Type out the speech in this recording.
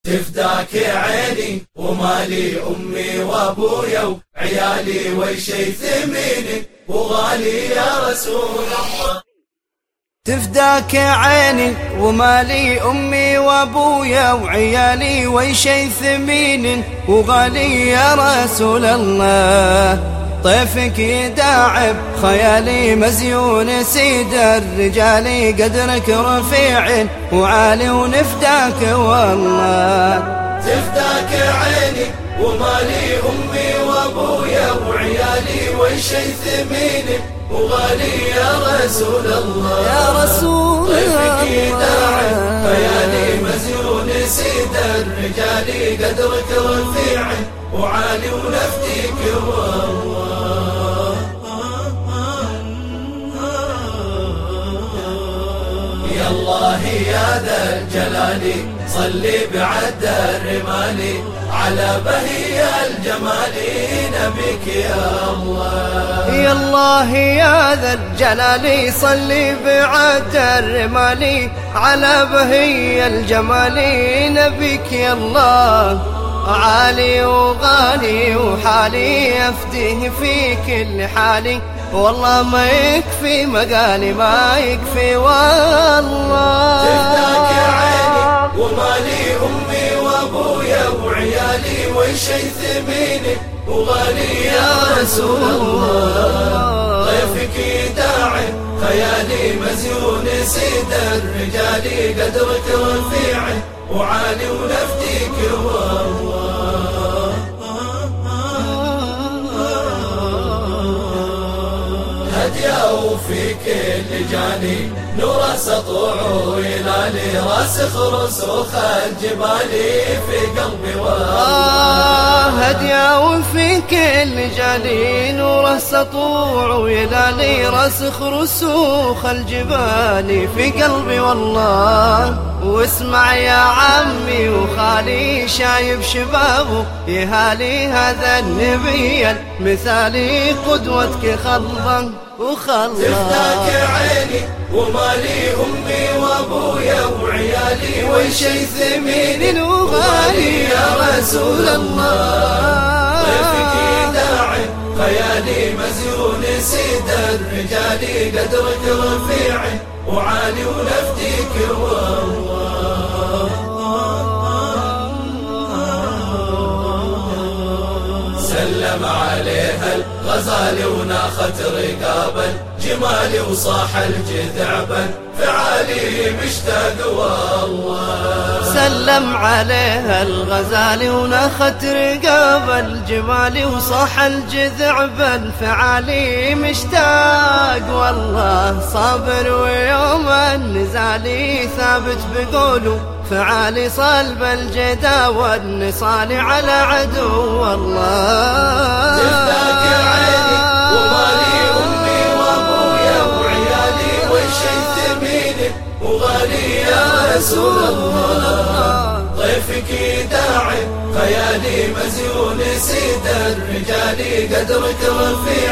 تفداك عيني ومالي أمي وأبويا وعيالي وشي ثميني وغالي يا رسول الله. تفداك عيني ومالي أمي وأبويا وعيالي وشي ثمين وغالي يا رسول الله. طيفك يداعب خيالي مزيون سيد الرجال قدرك رفيع وعالي ونفداك والله. تفداك عيني ومالي أمي وأبويا وعيالي وشي ثميني وغالي يا رسول الله. يا رسول طيفك يداعب خيالي مزيون سيد الرجال قدرك رفيع وعالي ونفديك والله. يا الله يا ذا الجلال صلي بعد الرمال على بهي الجمال نبيك يا الله. يا الله يا ذا الجلال صلي بعد الرمال على بهي الجمال نبيك يا الله. عالي وغالي وحالي أفديه في كل حالي والله ما يكفي مقالي ما يكفي والله. تفداك عيني ومالي أمي وأبويا وعيالي وشي ثميني وغالي يا رسول الله. ضيفك يداعي خيالي مزيون سيد الرجال قدرك رفيع وعالي ونفديك والله. هديا في كل جاني نور سطوع ويلالي راسخ رسوخ الجبال في قلبي هديا وفي كل جاني نور سطوع ويلالي راسخ رسوخ الجبال في قلبي والله. واسمع يا عمي وخالي شايب شبابه يهالي هذا النبي المثالي قدوتك خلظا وخلظا. تفداك عيني ومالي أمي وأبويا وعيالي وشي ثمين وغالي يا رسول الله. ضيفك يداعي خيالي مزيون سيد الرجال قدرك رفيع وعالي ونفديك والله. سلم عليها الغزال وناخت رقابا جمالي وصاح الجذعبا فعالي مشتاق والله. سلم عليها الغزال وناخت رقاب الجمال وصاح الجذعبا فعالي مشتاق والله. صابر ويوم النزال ثابت بقوله فعالي صلب الجدا والنصال على عدو والله. تفداك عيني ومالي أمي وأبويا وعيالي وشي ثميني وغالي يا رسول الله. ضيفك يداعي خيالي مزيون سيد الرجال قدرك رفيع